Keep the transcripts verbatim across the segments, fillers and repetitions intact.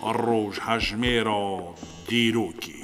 روش هجمه را دیروکی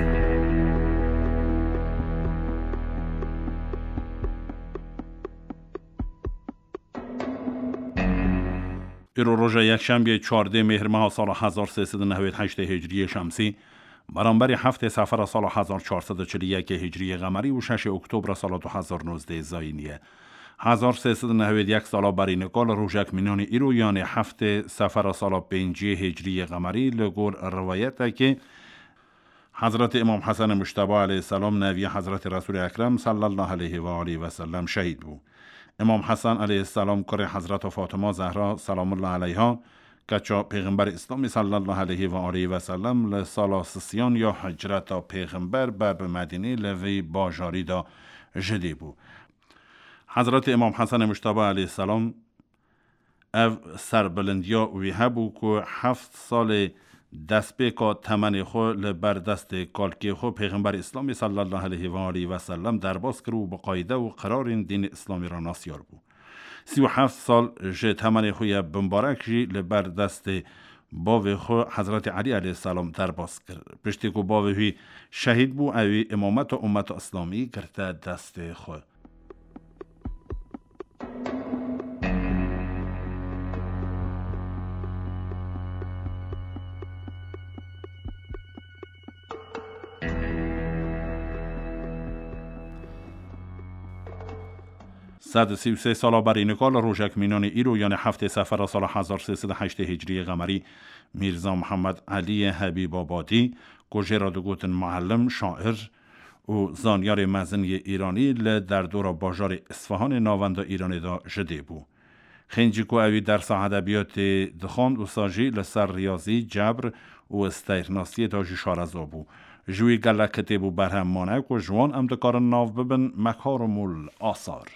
ایرو روز یکشنبه چهارده مهر ماه سال هزار و سیصد و نود و هشت هجری شمسی برابر هفت صفر سال هزار و چهارصد و چهل و یک هجری قمری و شش اکتبر سال دو هزار و نوزده زاینیه هزار و سیصد و نود و یک سال بری نکال روزک مینان ایرو یعنی هفت صفر سال پنج هجری قمری لگور روایت که حضرت امام حسن مجتبی علیه السلام نوی حضرت رسول اکرم صلی الله علیه و آله و سلم شهید بود. امام حسن علیه السلام کر حضرت فاطمه زهرا سلام الله علیها کچا پیغمبر اسلام صلی الله علیه و آله و سلم لسال سسیان یا هجرت پیغمبر بر مدینه لوی باجاری دا جدی بود. حضرت امام حسن مجتبی علیه السلام او سربلندیا وی هبو که هفت سال دست بیکا تمن خو لبر دست کالکی خو پیغمبر اسلامی صلی الله علیه و آله و سلم در باز کرو با قاعده و قرار این دین اسلامی را ناسیار بود. سی و هفت سال جه تمن خوی بمبارک جی لبر دست باوی خو حضرت علی علیه السلام در باز کرد. پشتی که باوی شهید بود اوی امامت و امت اسلامی کرده دست خو. صد و سی و سه سال بر اینکال روزک مینان ایرو یعنی هفت صفر سال هزار و سیصد و هشت هجری قمری میرزا محمد علی حبیب آبادی گوجه را دوگوتن معلم شاعر و زانیار مزنی ایرانی ل در دور باجار اصفهان ناوند ایرانی دا جده بو. خنجی کو اوی درس ادبیات دخاند و ساجی لسر ریاضی جبر و استیرناسی دا جشارزا بو. جوی گله کتب و برهم مانک و جوان امدکار ناو ببن مکارم الآثار.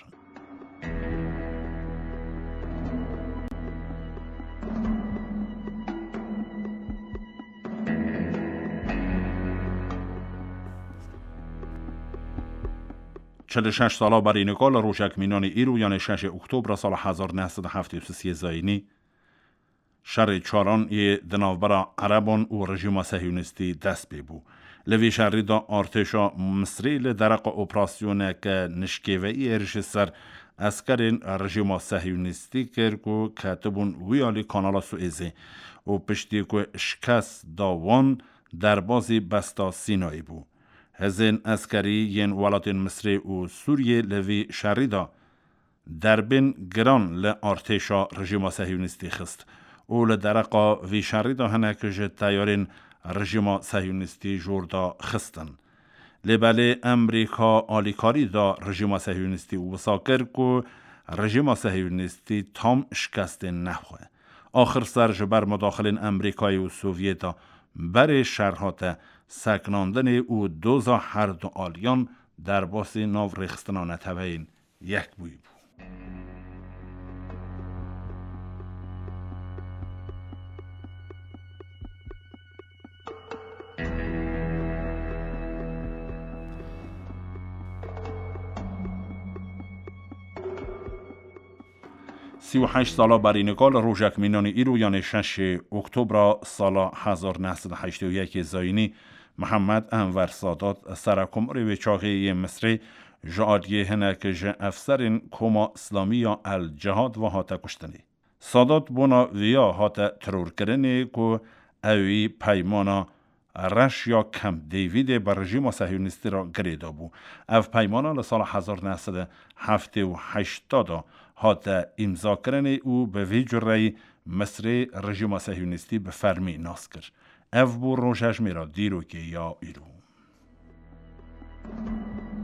چهل و شش سالا بر اینکال روزک مینان ایرو یعنی شش اکتبر سال هزار و نهصد و هفتاد و سه زاینی شر چاران ی دناوبر عربان و رژیم صهیونیستی دست ببو. لوی شری دا ارتشا مصری لدرق اپراسیون که نشکیوی ارش سر اسکرین رژیم صهیونیستی کرد که کاتبون ویالی کانال سوئزی و پشتی که شکست داوان در بازی بستا سینایی بو. هزین اسکری ین ولات مصری و سوریه لوی شریدا در بین گران ل ارتشا رژیم صهیونیستی خست و لدرقا وی شریدا هنک جه تیارین رژیم صهیونیستی جوردا خستن. لباله امریکا آلیکاری دا رژیم صهیونیستی و ساکر کو رژیم صهیونیستی تام شکست نخواه. آخر سر جبر مداخل امریکای و سوویتا بر شرحات سکناندن او دوزا هر دو آلیان در باسی ناو رخستنان تبعین یک بوی بود. سی و هشت سالا بر اینکال روزک مینان ایرو یعنی شش اکتبر سال هزار و نهصد و هشتاد و یک زاینی محمد انور سادات سرکمر وچاقی مصری جادیه هنک جه افسرین کما اسلامی یا الجهاد و هاتا کشتنی. سادات بونا ویا هاتا ترور کرنی که اوی پیمانا رش یا کم دیوید بر رژیم صهیونیستی را گریدا بو. او پیمانا لسال هزار و نهصد و هفتاد و هشتاد هاتا امضا کرنی او به وی جرعی مصر رژیم صهیونیستی به فرمی ناس کرد. او بو روشش میرا دیرو که یا ایرو.